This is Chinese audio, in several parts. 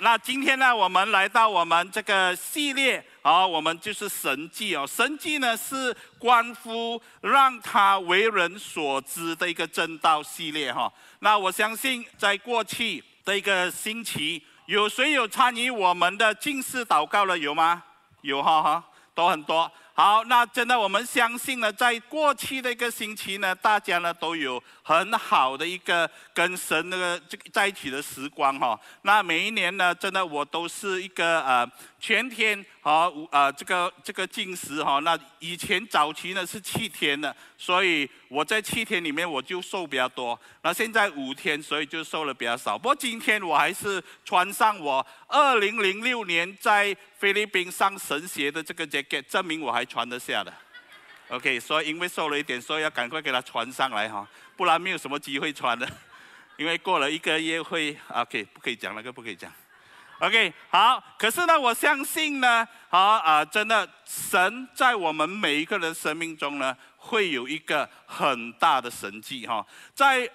那今天呢，我们来到我们这个系列，我们就是神迹哦。神迹呢是关乎让他为人所知的一个正道系列哈。那我相信在过去的一个星期，有谁有参与我们的禁食祷告了？有吗？有哈，都很多。好，那真的我们相信呢，在过去的一个星期呢，大家呢都有很好的一个跟神那个在一起的时光哈。那每一年呢，真的我都是一个全天这个禁食哈。那以前早期呢是7天的，所以我在7天里面我就瘦比较多。那现在5天，所以就瘦了比较少。不过今天我还是穿上我2006年在菲律宾上神学的这个 jacket， 证明我还穿得下的。OK， 所以因为瘦了一点，所以要赶快给它穿上来哈，不然没有什么机会穿的。因为过了1个月会 OK， 不可以讲那个，不可以讲。OK， 好，可是呢，我相信呢，真的神在我们每一个人生命中呢，会有一个很大的神迹哈。在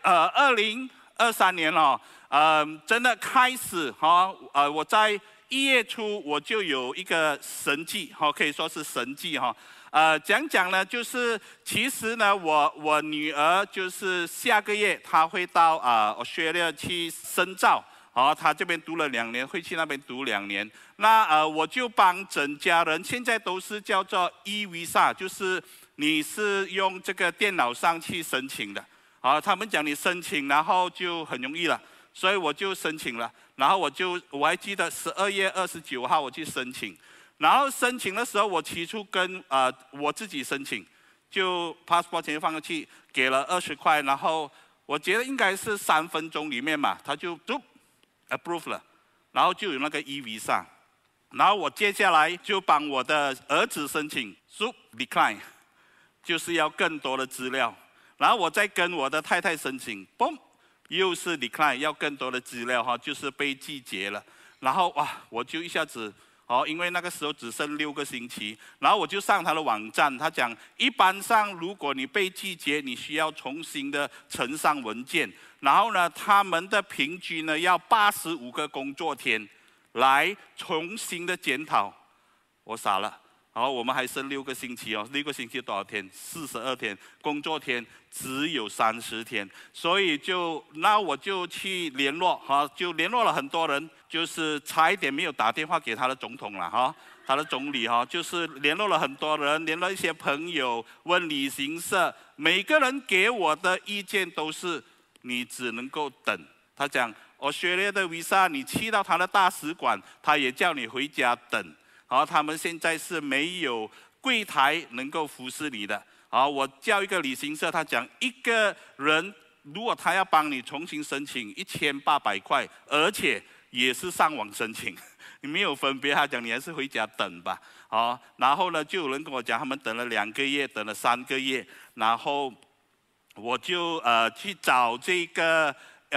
2023年真的开始我在1月初我就有一个神迹可以说是神迹讲呢，就是其实呢，我女儿就是下个月她会到Australia 去深造。他这边读了2年，会去那边读2年。那我就帮整家人，现在都是叫做 e-visa， 就是你是用这个电脑上去申请的。他们讲你申请，然后就很容易了，所以我就申请了。然后我还记得12月29号我去申请，然后申请的时候，我起初跟我自己申请，就 passport 钱放进去，给了20块，然后我觉得应该是3分钟里面嘛，他就approve 了，然后就有那个 e-visa， 然后我接下来就帮我的儿子申请 decline， 就是要更多的资料，然后我再跟我的太太申请，又是 decline， 要更多的资料就是被拒绝了，然后我就一下子因为那个时候只剩6个星期，然后我就上他的网站，他讲一般上如果你被拒绝，你需要重新的呈上文件，然后呢，他们的平均呢要85个工作天来重新的检讨。我傻了，我们还剩6个星期6个星期多少天？42天，工作天只有30天，所以我就去联络就联络了很多人，就是差一点没有打电话给他的总统了他的总理就是联络了很多人，联络一些朋友，问旅行社，每个人给我的意见都是你只能够等。他讲Australia的 visa， 你去到他的大使馆，他也叫你回家等。他们现在是没有柜台能够服侍你的。我叫一个旅行社，他讲一个人如果他要帮你重新申请1800块，而且也是上网申请，你没有分别。他讲你还是回家等吧。然后呢，就有人跟我讲，他们等了2个月，等了3个月，然后我就去找这个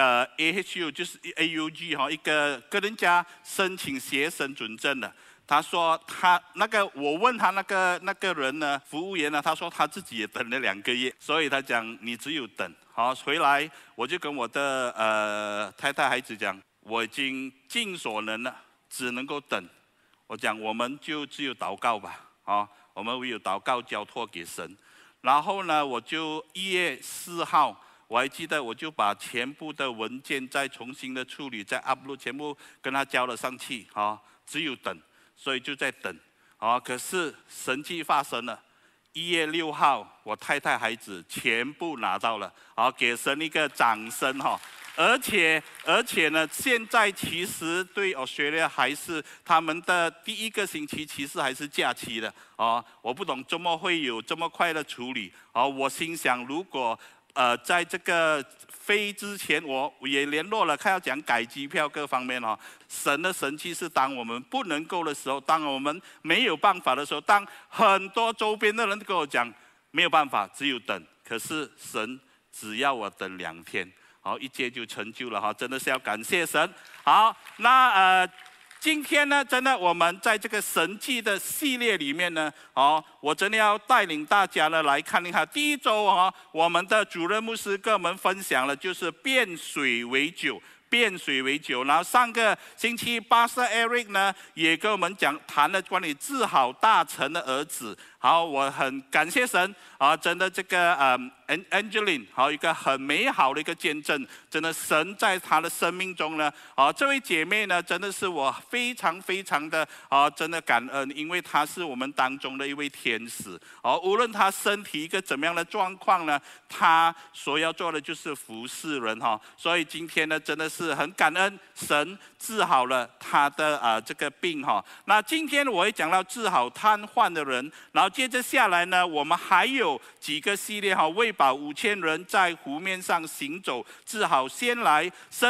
AHU， 就是 AUG 一个跟人家申请学生准证的。他说我问他那个人呢，服务员呢，他说他自己也等了2个月，所以他讲你只有等。回来我就跟我的太太孩子讲，我已经尽所能了，只能够等。我讲我们就只有祷告吧，我们唯有祷告交托给神。然后呢，我就1月4号，我还记得，我就把全部的文件再重新的处理，再 upload， 全部跟他交了上去，只有等。所以就在等，可是神迹发生了。1月6号，我太太孩子全部拿到了，给神一个掌声而且呢，现在其实对 Australia 还是他们的第1个星期，其实还是假期的我不懂怎么会有这么快的处理我心想，如果在这个飞之前，我也联络了，看要讲改机票各方面神的神迹是当我们不能够的时候，当我们没有办法的时候，当很多周边的人跟我讲没有办法，只有等。可是神只要我等2天，一切就成就了真的是要感谢神。好，那今天呢，真的我们在这个神迹的系列里面呢，我真的要带领大家呢来看一看。第1周我们的主任牧师跟我们分享了，就是变水为酒， 变水为酒。然后上个星期巴瑟 Eric 呢也跟我们谈了关于治好大臣的儿子。好，我很感谢神啊，真的这个Angeline 好一个很美好的一个见证，真的神在她的生命中呢，这位姐妹呢真的是我非常非常的真的感恩，因为她是我们当中的一位天使。无论她身体一个怎么样的状况呢，她所要做的就是服侍人所以今天呢真的是很感恩神治好了她的这个病那今天我会讲到治好瘫痪的人，然后接着下来呢，我们还有几个系列喂饱5000人在湖面上行走，治好生来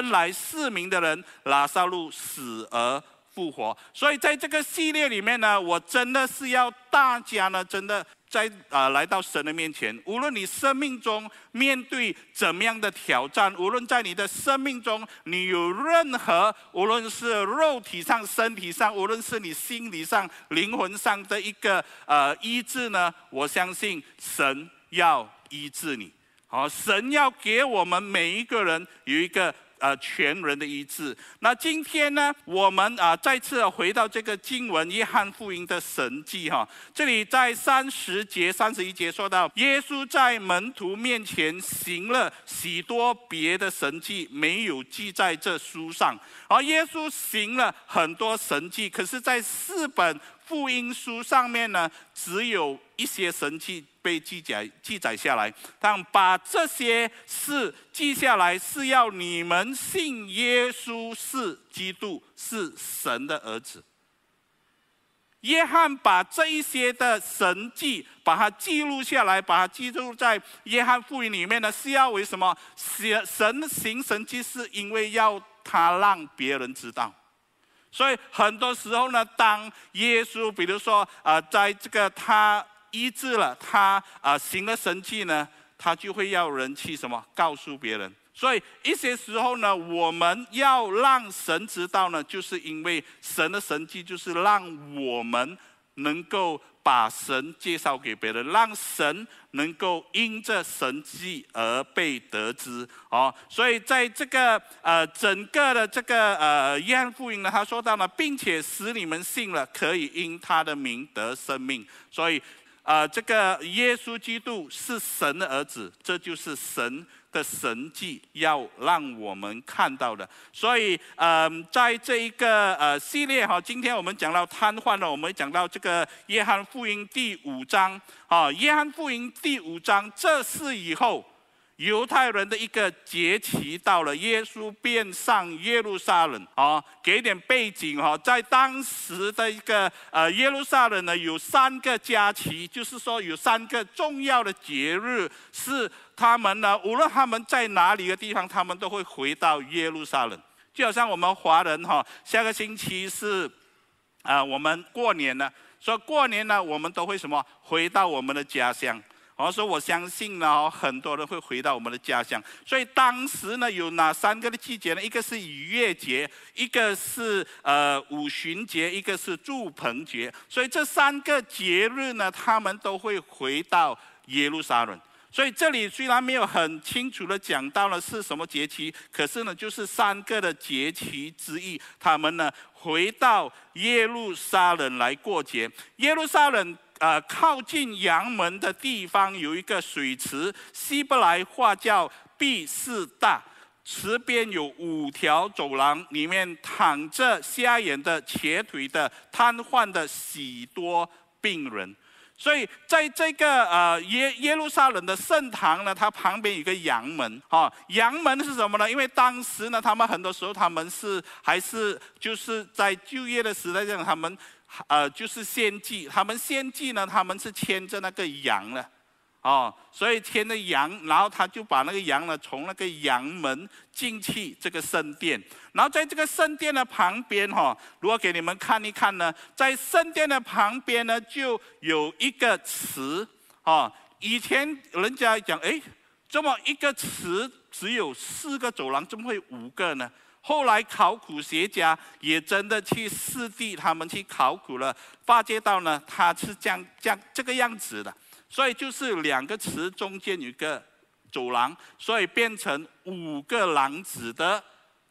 4名的人，拉撒路死而复活。所以在这个系列里面呢，我真的是要大家呢，真的来到神的面前，无论你生命中面对怎么样的挑战，无论在你的生命中你有任何，无论是肉体上、身体上，无论是你心理上、灵魂上的一个医治呢，我相信神要医治你。神要给我们每一个人有一个全人的医治。那今天呢，我们再次回到这个经文约翰福音的神迹这里在30节、31节说到，耶稣在门徒面前行了许多别的神迹，没有记在这书上。耶稣行了很多神迹，可是在4本福音书上面呢，只有一些神迹被记载下来。但把这些事记下来，是要你们信耶稣是基督，是神的儿子。约翰把这一些的神迹把它记录下来，把它记录在约翰福音里面呢，是要为什么？神行神迹是因为要他让别人知道。所以很多时候呢，当耶稣比如说在这个他医治了，他行了神迹呢，他就会要人去什么告诉别人。所以一些时候呢，我们要让神知道呢，就是因为神的神迹就是让我们能够把神介绍给别人，让神能够因着神迹而被得知所以在这个整个的这个约翰福音呢，他说到了，并且使你们信了，可以因他的名得生命。所以这个耶稣基督是神的儿子，这就是神的神迹要让我们看到的。所以在这一个系列今天我们讲到瘫痪了，我们讲到这个约翰福音第5章约翰福音第5章，这是以后犹太人的一个节期到了，耶稣便上耶路撒冷给点背景在当时的一个耶路撒冷呢，有3个假期，就是说有3个重要的节日，是他们呢，无论他们在哪里的地方，他们都会回到耶路撒冷。就好像我们华人下个星期是我们过年了，所以过年呢，我们都会什么回到我们的家乡。所以我相信呢，很多人会回到我们的家乡。所以当时呢，有哪3个的季节呢？一个是逾越节，一个是五旬节，一个是住棚节。所以这3个节日呢，他们都会回到耶路撒冷。所以这里虽然没有很清楚的讲到了是什么节期，可是呢，就是3个的节期之一，他们呢回到耶路撒冷来过节。耶路撒冷靠近阳门的地方有一个水池，希伯来话叫毕士大，池边有5条走廊，里面躺着瞎眼的、瘸腿的、瘫痪的许多病人。所以在这个耶路撒冷的圣堂呢，它旁边有一个阳门阳门是什么呢？因为当时呢，他们很多时候他们还是就是在旧约的时代上，他们就是献祭，他们献祭呢，他们是牵着那个羊的所以牵着羊，然后他就把那个羊呢从那个阳门进去这个圣殿。然后在这个圣殿的旁边如果给你们看一看呢，在圣殿的旁边呢就有一个池以前人家讲这么一个池只有4个走廊，怎么会5个呢？后来考古学家也真的去实地，他们去考古了，发觉到呢它是这个样子的。所以就是2个池中间有一个走廊，所以变成5个廊子的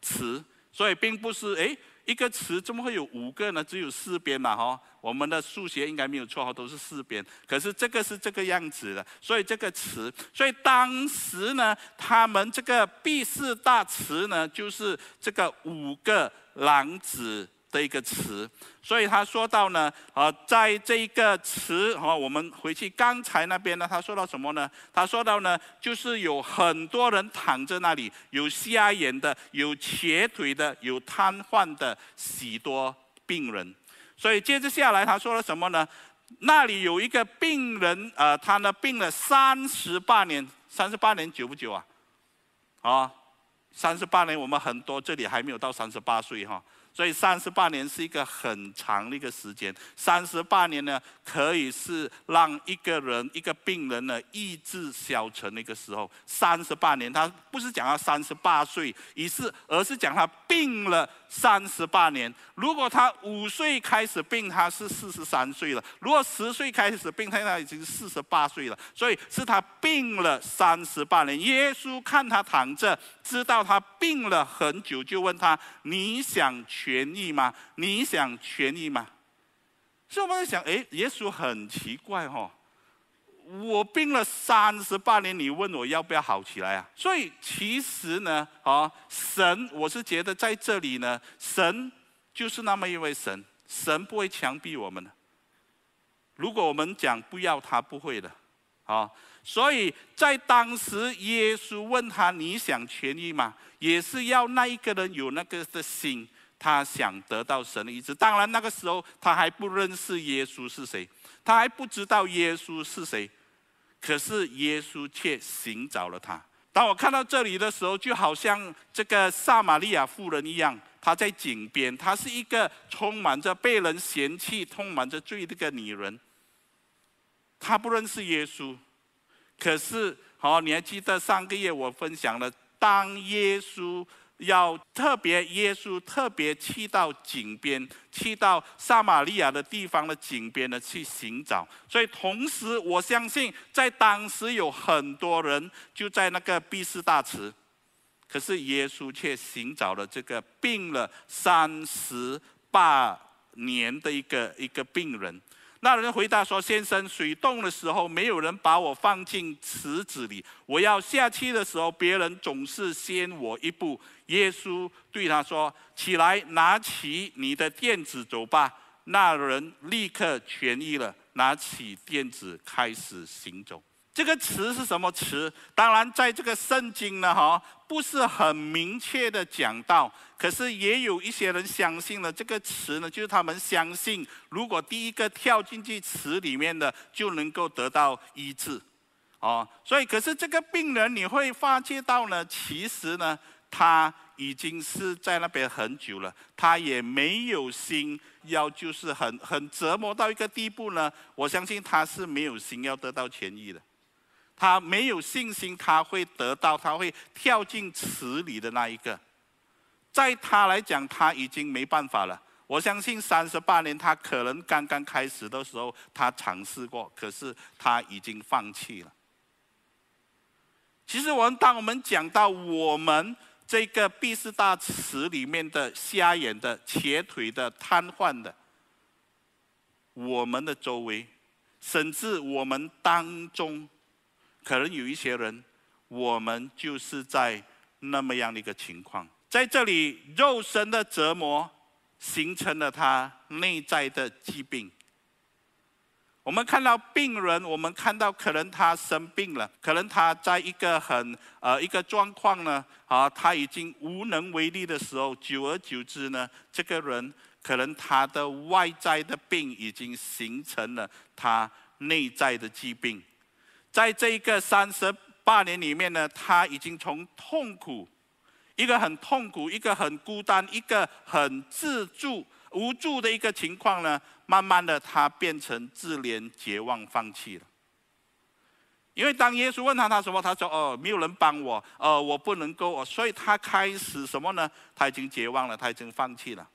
词，所以并不是一个词怎么会有5个呢？只有4边嘛我们的数学应该没有错都是4边。可是这个是这个样子的，所以这个词，所以当时呢，他们这个毕士大池呢，就是这个5个廊子的一个池。所以他说到呢，在这一个池我们回去刚才那边呢，他说到什么呢？他说到呢，就是有很多人躺在那里，有瞎眼的，有瘸腿的，有瘫痪的，许多病人。所以接着下来他说了什么呢？那里有一个病人，他呢病了38年，38年久不久啊？38年，我们很多这里还没有到38岁所以38年是一个很长的一个时间。38年呢，可以是让一个人、一个病人呢意志消沉的一个时候。38年，他不是讲他38岁，而是讲他病了38年。如果他5岁开始病，他是43岁了；如果10岁开始病，他已经48岁了。所以是他病了38年。耶稣看他躺着，知道他病了很久，就问他：你想痊愈吗？你想痊愈吗？所以我们在想，耶稣很奇怪我病了38年，你问我要不要好起来啊？所以其实呢，神，我是觉得在这里呢，神就是那么一位神，神不会强逼我们的。如果我们讲不要，他不会的所以在当时，耶稣问他：你想痊愈吗？也是要那一个人有那个的心，他想得到神的医治。当然那个时候他还不认识耶稣是谁，他还不知道耶稣是谁，可是耶稣却寻找了他。当我看到这里的时候，就好像这个撒玛利亚妇人一样，她在井边，她是一个充满着被人嫌弃、充满着罪的一个女人，她不认识耶稣。可是你还记得上个月我分享了，当耶稣特别去到井边，去到撒玛利亚的地方的井边呢去寻找。所以同时我相信在当时有很多人就在那个毕士大池，可是耶稣却寻找了这个病了38年的一个病人。那人回答说：先生，水动的时候没有人把我放进池子里，我要下去的时候，别人总是先我一步。耶稣对他说：起来，拿起你的垫子走吧。那人立刻痊愈了，拿起垫子开始行走。这个词是什么词？当然在这个圣经呢不是很明确的讲到，可是也有一些人相信了这个词呢，就是他们相信如果第一个跳进去词里面的就能够得到医治所以可是这个病人你会发觉到呢，其实呢他已经是在那边很久了，他也没有心要就是很折磨到一个地步呢，我相信他是没有心要得到痊愈的。他没有信心他会得到，他会跳进池里的那一个。在他来讲，他已经没办法了。我相信38年他可能刚刚开始的时候他尝试过，可是他已经放弃了。其实当我们讲到我们这个毕士大池里面的瞎眼的、瘸腿的、瘫痪的，我们的周围，甚至我们当中，可能有一些人，我们就是在那么样的一个情况。在这里，肉身的折磨形成了他内在的疾病。我们看到病人，我们看到可能他生病了，可能他在一个一个状况呢他已经无能为力的时候，久而久之呢，这个人可能他的外在的病已经形成了他内在的疾病。在这个38年里面呢，他已经从痛苦，一个很痛苦，一个很孤单，一个很无助的一个情况呢，慢慢的他变成自怜、绝望、放弃了。因为当耶稣问他什么，他说没有人帮我，我不能够，所以他开始什么呢？他已经绝望了，他已经放弃了。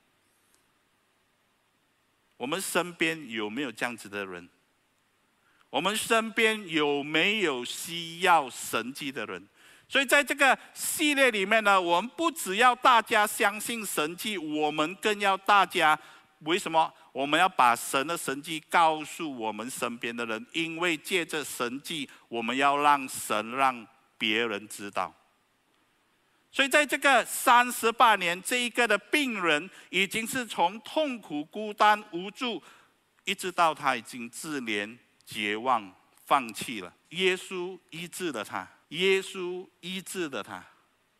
我们身边有没有这样子的人？我们身边有没有需要神迹的人？ 所以在这个系列里面呢，我们不只要大家相信神迹，我们更要大家为什么？我们要把神的神迹告诉我们身边的人，因为借着神迹，我们要让神让别人知道。所以在这个38年，这一个的病人已经是从痛苦、孤单、无助，一直到他已经自怜、绝望、放弃了。耶稣医治了他，耶稣医治了他。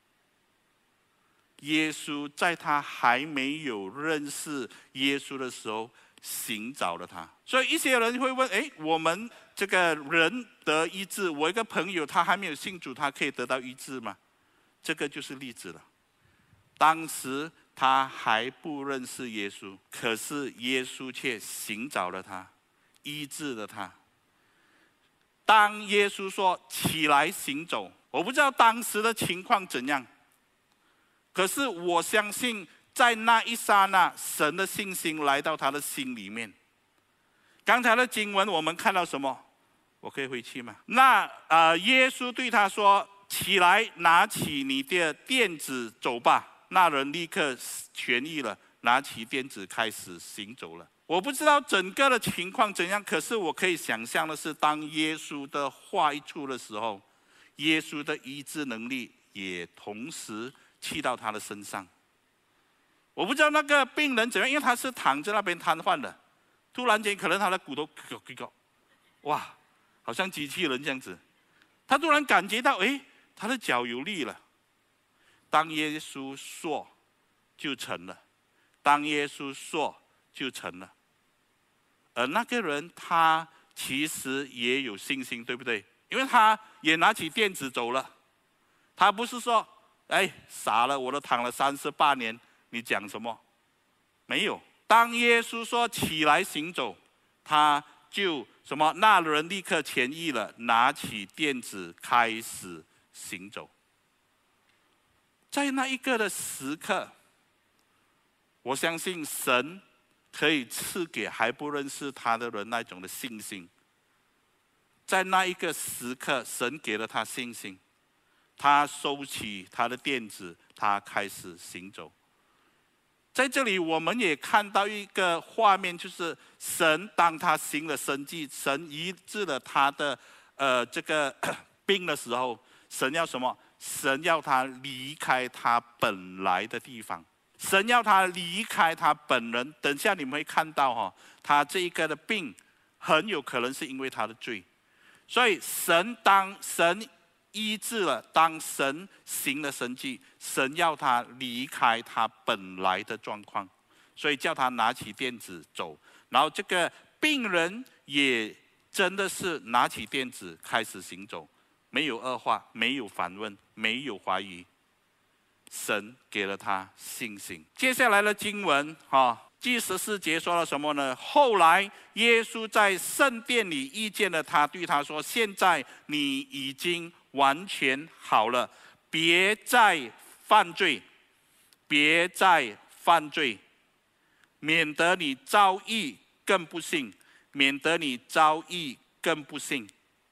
耶稣在他还没有认识耶稣的时候，寻找了他。所以一些人会问：我们这个人得医治，我一个朋友他还没有信主，他可以得到医治吗？这个就是例子了。当时他还不认识耶稣，可是耶稣却寻找了他，医治了他。当耶稣说起来行走，我不知道当时的情况怎样，可是我相信在那一刹那，神的信心来到他的心里面。刚才的经文我们看到什么？我可以回去吗？那耶稣对他说：起来，拿起你的垫子走吧。那人立刻痊愈了，拿起垫子开始行走了。我不知道整个的情况怎样，可是我可以想象的是，当耶稣的话一出的时候，耶稣的医治能力也同时去到他的身上。我不知道那个病人怎样，因为他是躺在那边瘫痪的，突然间可能他的骨头哇，好像机器人这样子，他突然感觉到他的脚有力了。当耶稣说就成了，当耶稣说就成了。而那个人他其实也有信心，对不对？因为他也拿起垫子走了。他不是说傻了，我都躺了38年，你讲什么？没有。当耶稣说起来行走，他就什么？那人立刻痊愈了，拿起垫子开始行走。在那一个的时刻，我相信神可以赐给还不认识他的人那种的信心。在那一个时刻，神给了他信心，他收起他的垫子，他开始行走。在这里我们也看到一个画面，就是神当他行了神迹，神医治了他的这个病的时候，神要什么？神要他离开他本来的地方，神要他离开他本人。等下你们会看到他这一个的病很有可能是因为他的罪。所以当神医治了，当神行了神迹，神要他离开他本来的状况，所以叫他拿起垫子走。然后这个病人也真的是拿起垫子开始行走，没有恶化，没有反问，没有怀疑。神给了他信心。接下来的经文第14节说了什么呢？后来耶稣在圣殿里遇见了他，对他说：现在你已经完全好了，别再犯罪，别再犯罪，免得你遭遇更不幸，免得你遭遇更不幸。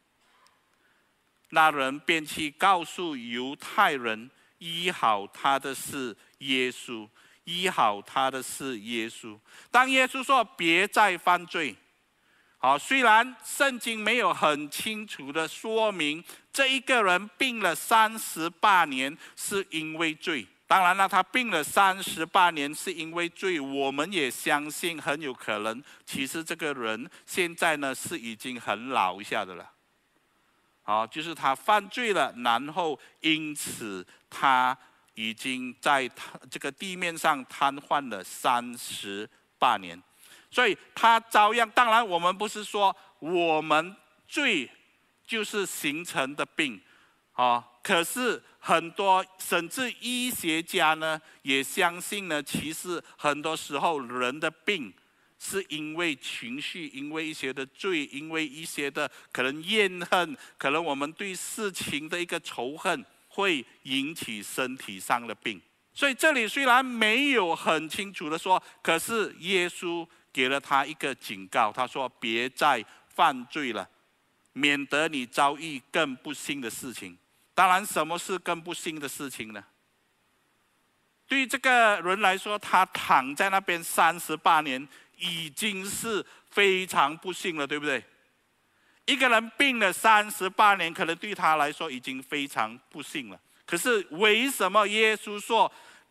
那人便去告诉犹太人，医好他的是耶稣，医好他的是耶稣。当耶稣说别再犯罪，虽然圣经没有很清楚的说明这一个人病了38年是因为罪。当然了，他病了38年是因为罪，我们也相信很有可能，其实这个人现在呢是已经很老一下的了。就是他犯罪了，然后因此他已经在这个地面上瘫痪了38年，所以他照样。当然，我们不是说我们罪就是形成的病，可是很多甚至医学家呢也相信呢，其实很多时候人的病是因为情绪，因为一些的罪，因为一些的可能怨恨，可能我们对事情的一个仇恨，会引起身体上的病。所以这里虽然没有很清楚的说，可是耶稣给了他一个警告，他说别再犯罪了，免得你遭遇更不幸的事情。 当然，什么是更不幸的事情呢？对于这个人来说，他躺在那边38年，已经是非常不幸了，对不对？一个人病了38年，可能对他来说已经非常不幸了。可是为什么耶稣说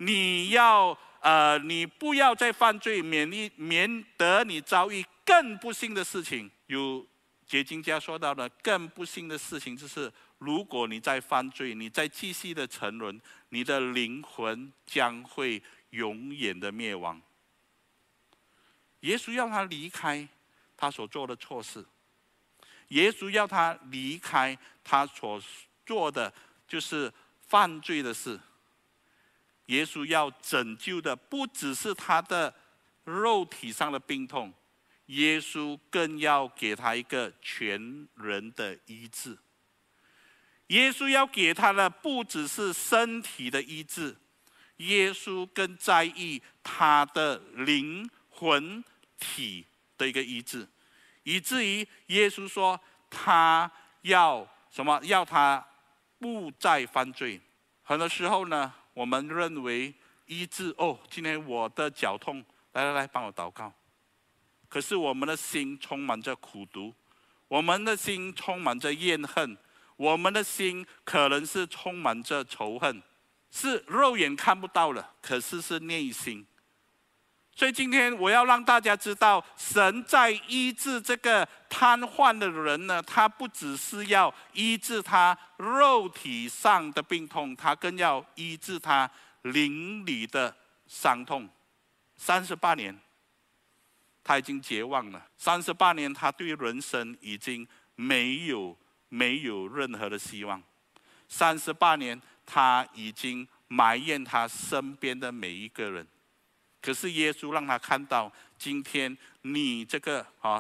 你不要再犯罪，免得你遭遇更不幸的事情？有解经家说到的更不幸的事情就是，如果你在犯罪，你在继续的沉沦，你的灵魂将会永远的灭亡。耶稣要他离开他所做的错事，耶稣要他离开他所做的就是犯罪的事。耶稣要拯救的不只是他的肉体上的病痛，耶稣更要给他一个全人的医治。耶稣要给他的不只是身体的医治，耶稣更在意他的灵魂体的一个医治，以至于耶稣说他要什么？要他不再犯罪。很多时候呢，我们认为医治今天我的脚痛，来帮我祷告。可是我们的心充满着苦毒，我们的心充满着怨恨，我们的心可能是充满着仇恨，是肉眼看不到的，可是是内心。所以今天我要让大家知道，神在医治这个瘫痪的人呢，他不只是要医治他肉体上的病痛，他更要医治他灵里的伤痛。38年，他已经绝望了。38年，他对人生已经没有任何的希望。38年，他已经埋怨他身边的每一个人。可是耶稣让他看到，今天你这个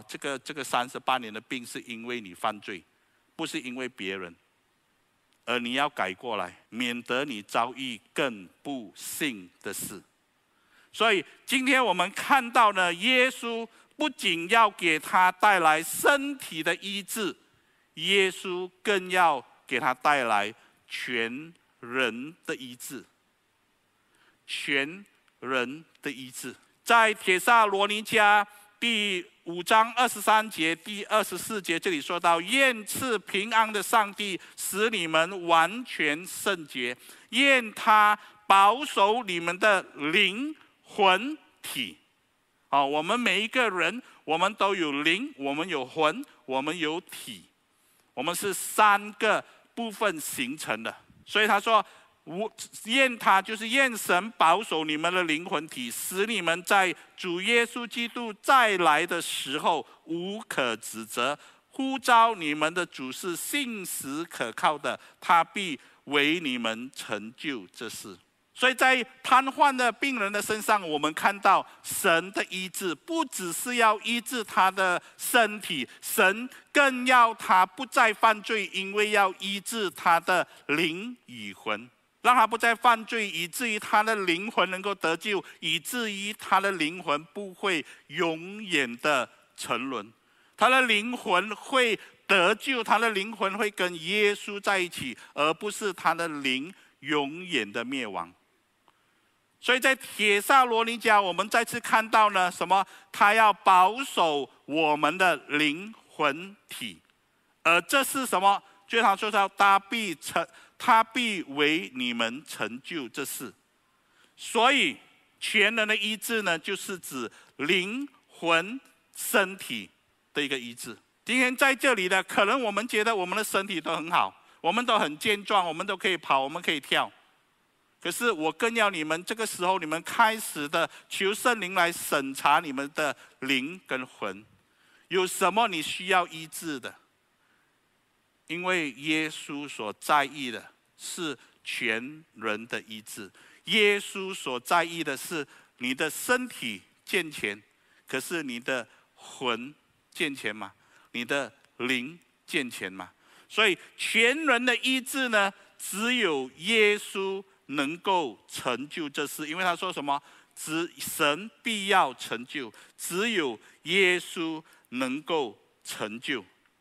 38年的病，是因为你犯罪，不是因为别人，而你要改过来，免得你遭遇更不幸的事。所以今天我们看到呢，耶稣不仅要给他带来身体的医治，耶稣更要给他带来全人的医治。全人的医治，在帖撒罗尼迦第5章23节、第24节，这里说到：愿赐平安的上帝使你们完全圣洁，愿他保守你们的灵魂体。我们每一个人，我们都有灵，我们有魂，我们有体，我们是3个部分形成的。所以他说，愿他就是愿神保守你们的灵魂体，使你们在主耶稣基督再来的时候无可指责。呼召你们的主是信实可靠的，他必为你们成就这事。所以在瘫痪的病人的身上，我们看到神的医治，不只是要医治他的身体，神更要他不再犯罪，因为要医治他的灵与魂。让他不再犯罪，以至于他的灵魂能够得救，以至于他的灵魂不会永远的沉沦，他的灵魂会得救，他的灵魂会跟耶稣在一起，而不是他的灵永远的灭亡。所以在帖撒罗尼迦，我们再次看到呢，什么？他要保守我们的灵魂体，而这是什么？就他说到他必为你们成就这事。所以全人的医治呢，就是指灵魂身体的一个医治。今天在这里的，可能我们觉得我们的身体都很好，我们都很健壮，我们都可以跑，我们可以跳。可是我更要你们这个时候，你们开始的求圣灵来审查你们的灵跟魂，有什么你需要医治的？因为耶稣所在意的是全人的医治，耶稣所在意的是你的身体健全，可是你的魂健全吗？你的灵健全吗？所以全人的医治呢，只有耶稣能够成就这事，因为他说什么？神必要成就，只有耶稣能够成就。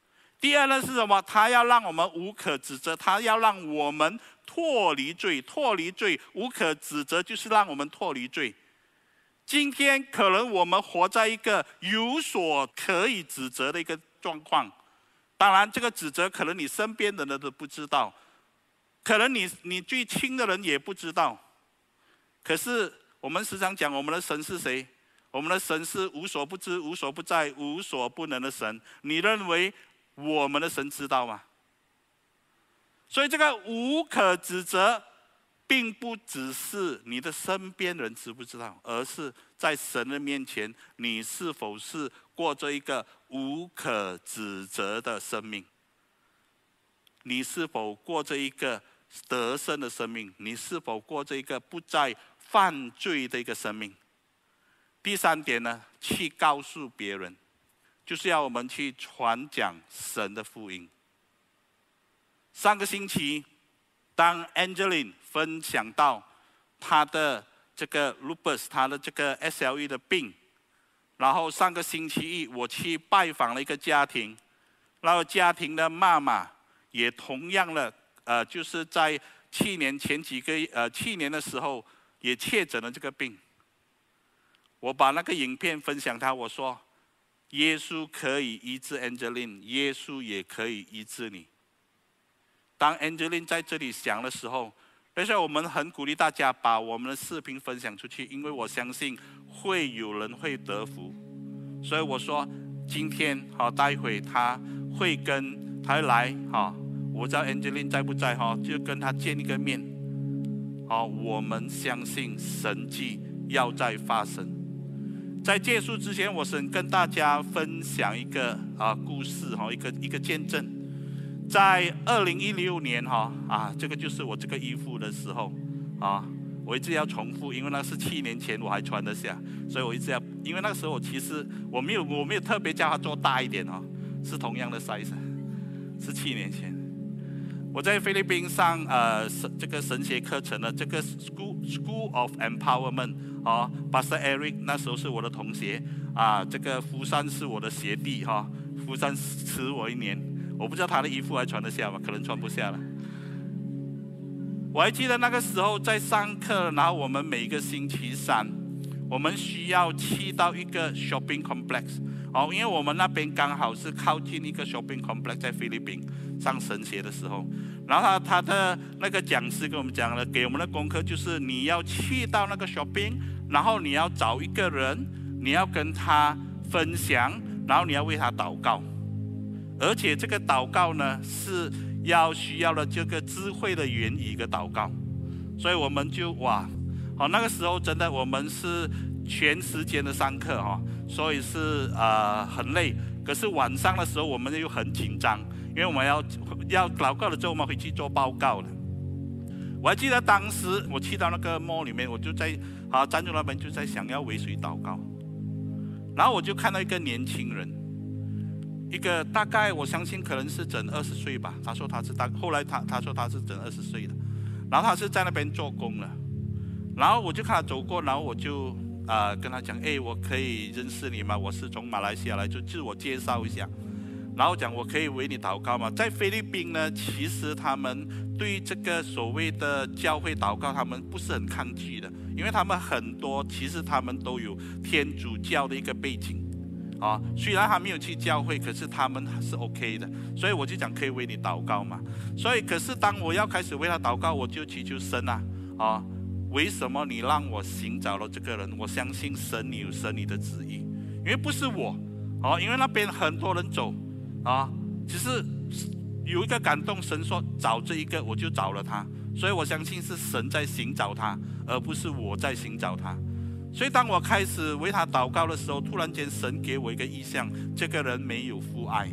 第二呢是什么？他要让我们无可指责，他要让我们脱离罪。脱离罪，无可指责就是让我们脱离罪。今天可能我们活在一个有所可以指责的一个状况，当然这个指责可能你身边的人都不知道，可能你最亲的人也不知道。可是我们时常讲我们的神是谁？我们的神是无所不知、无所不在、无所不能的神。你认为我们的神知道吗？所以这个无可指责并不只是你的身边人知不知道，而是在神的面前，你是否是过着一个无可指责的生命？你是否过着一个得胜的生命？你是否过着一个不再犯罪的一个生命？第三点呢，去告诉别人，就是要我们去传讲神的福音。上个星期，当 Angeline 分享到她的这个 lupus， 她的这个 SLE 的病，然后上个星期一我去拜访了一个家庭，然后家庭的妈妈也同样的就是在去年的时候也确诊了这个病。我把那个影片分享他，我说耶稣可以医治 Angeline， 耶稣也可以医治你。当 Angeline 在这里讲的时候，但是我们很鼓励大家把我们的视频分享出去，因为我相信会有人会得福。所以我说今天待会他会来我不知道 Angeline 在不在就跟他见一个面。我们相信神迹要再发生。在结束之前，我想跟大家分享一个故事一个见证。在2016年这个就是我这个衣服的时候我一直要重复，因为那是7年前我还穿得下，所以我一直要，因为那时候其实我没有特别叫它做大一点是同样的 size， 是7年前。我在菲律宾上这个神学课程的这个 School of Empowerment Pastor Eric 那时候是我的同学这个福山是我的学弟福山迟我1年，我不知道他的衣服还穿得下吗？可能穿不下了。我还记得那个时候在上课，然后我们每一个星期三，我们需要去到一个 shopping complex，因为我们那边刚好是靠近一个 shopping complex， 在菲律宾上神学的时候，然后他的那个讲师跟我们讲了，给我们的功课就是你要去到那个 shopping， 然后你要找一个人，你要跟他分享，然后你要为他祷告，而且这个祷告呢是需要的这个智慧的言语一个祷告。所以我们就那个时候真的我们是全时间的上课所以是很累。可是晚上的时候我们又很紧张，因为我们要祷告了之后我们回去做报告的。我还记得当时我去到那个 mall 里面，我就在站住那边就在想要为谁祷告，然后我就看到一个年轻人，一个大概我相信可能是整20岁吧，他说他是后来他说他是整20岁的，然后他是在那边做工的，然后我就看他走过，然后我就跟他讲，我可以认识你吗？我是从马来西亚来，就自我介绍一下，然后讲我可以为你祷告吗？在菲律宾呢，其实他们对这个所谓的教会祷告，他们不是很抗拒的，因为他们很多其实他们都有天主教的一个背景虽然他没有去教会，可是他们是 OK 的，所以我就讲可以为你祷告嘛。所以可是当我要开始为他祷告，我就祈求神为什么你让我寻找了这个人？我相信神你有神你的旨意，因为不是我因为那边很多人走只是有一个感动，神说找这一个，我就找了他，所以我相信是神在寻找他，而不是我在寻找他。所以当我开始为他祷告的时候，突然间神给我一个意象，这个人没有父爱。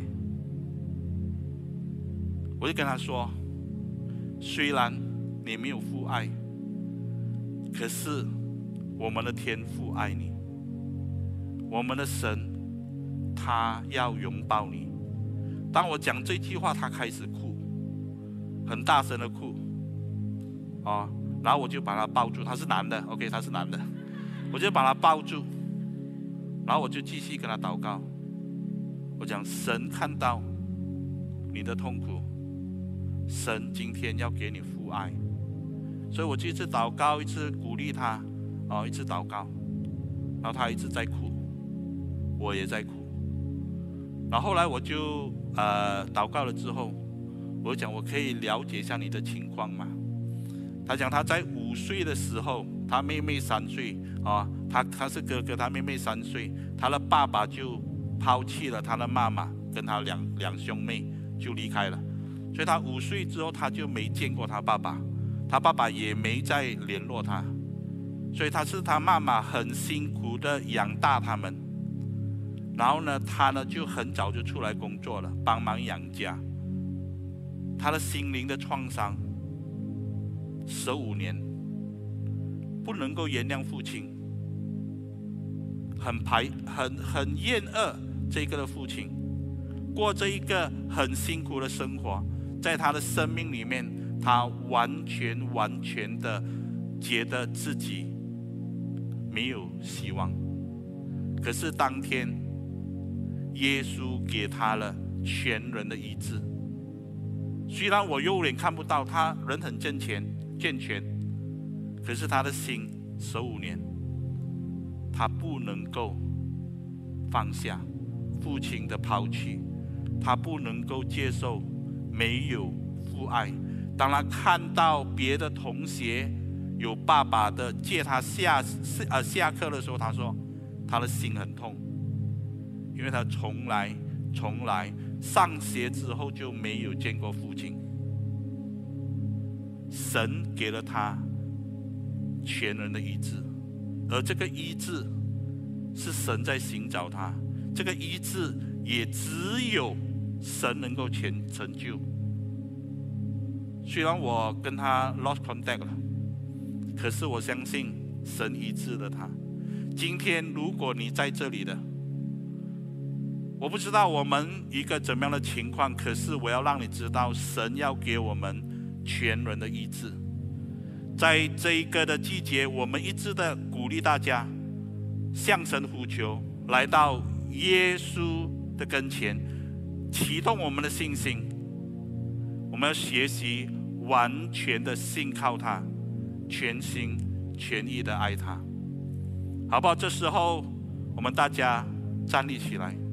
我就跟他说，虽然你没有父爱，可是我们的天父爱你，我们的神他要拥抱你。当我讲这句话，他开始哭，很大声的哭然后我就把他抱住，他是男的 OK， 他是男的，我就把他抱住，然后我就继续跟他祷告。我讲神看到你的痛苦，神今天要给你父爱。所以我就一直祷告，一直鼓励他，一直祷告，然后他一直在哭，我也在哭。然后后来我就祷告了之后，我讲我可以了解一下你的情况吗？他讲他在5岁的时候，他妹妹3岁他是哥哥，他妹妹3岁，他的爸爸就抛弃了他的妈妈跟他两兄妹就离开了，所以他5岁之后他就没见过他爸爸，他爸爸也没再联络他，所以他是他妈妈很辛苦的养大他们。然后呢，他呢就很早就出来工作了，帮忙养家。他的心灵的创伤，15年不能够原谅父亲，很厌恶这个的父亲，过这一个很辛苦的生活，在他的生命里面，他完全的觉得自己没有希望。可是当天，耶稣给他了全人的医治。虽然我肉眼看不到，他人很健全，可是他的心15年，他不能够放下父亲的抛弃，他不能够接受没有父爱。当他看到别的同学有爸爸的接他下课的时候，他说他的心很痛，因为他从来上学之后就没有见过父亲。神给了他全人的医治，而这个医治是神在寻找他，这个医治也只有神能够成就。虽然我跟他 lost contact 了，可是我相信神医治了他。今天如果你在这里的，我不知道我们一个怎么样的情况，可是我要让你知道，神要给我们全人的医治。在这一个的季节，我们一直的鼓励大家向神呼求，来到耶稣的跟前，启动我们的信心。我们要学习完全的信靠他，全心全意的爱他，好不好？这时候我们大家站立起来。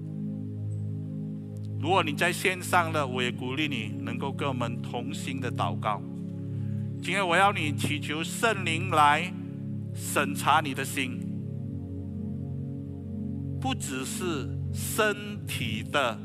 如果你在线上的，我也鼓励你能够跟我们同心的祷告。今天我要你祈求圣灵来审查你的心，不只是身体的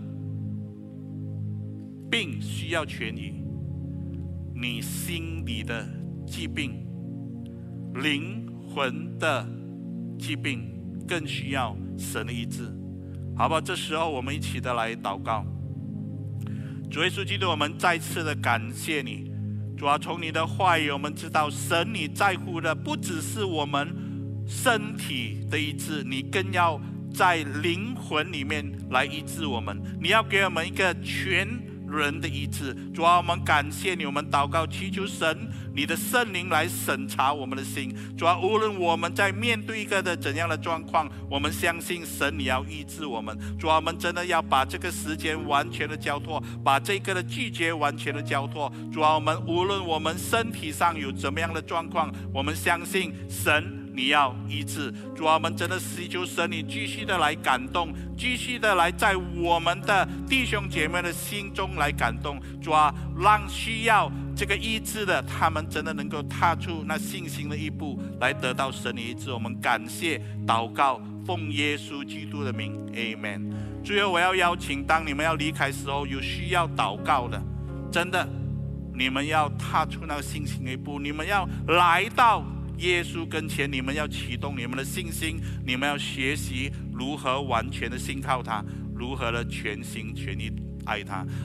病需要痊愈，你心里的疾病、灵魂的疾病更需要神的医治，好不好？这时候我们一起的来祷告。主耶稣基督，我们再次的感谢你，主啊，从你的话语我们知道，神你在乎的不只是我们身体的医治，你更要在灵魂里面来医治我们，你要给我们一个全人的医治。主啊，我们感谢你，我们祷告祈求神你的圣灵来审查我们的心。主啊，无论我们在面对一个的怎样的状况，我们相信神你要医治我们。主啊，我们真的要把这个时间完全的交托，把这个的季节完全的交托。主啊，我们无论我们身体上有怎么样的状况，我们相信神你要医治。主啊，我们真的祈求神你继续的来感动，继续的来在我们的弟兄姐妹的心中来感动。主啊，让需要这个医治的他们真的能够踏出那信心的一步，来得到神的医治。我们感谢祷告，奉耶稣基督的名 Amen。 最后我要邀请，当你们要离开的时候，有需要祷告的，真的你们要踏出那个信心的一步，你们要来到耶稣跟前，你们要启动你们的信心，你们要学习如何完全的信靠他，如何的全心全意爱他。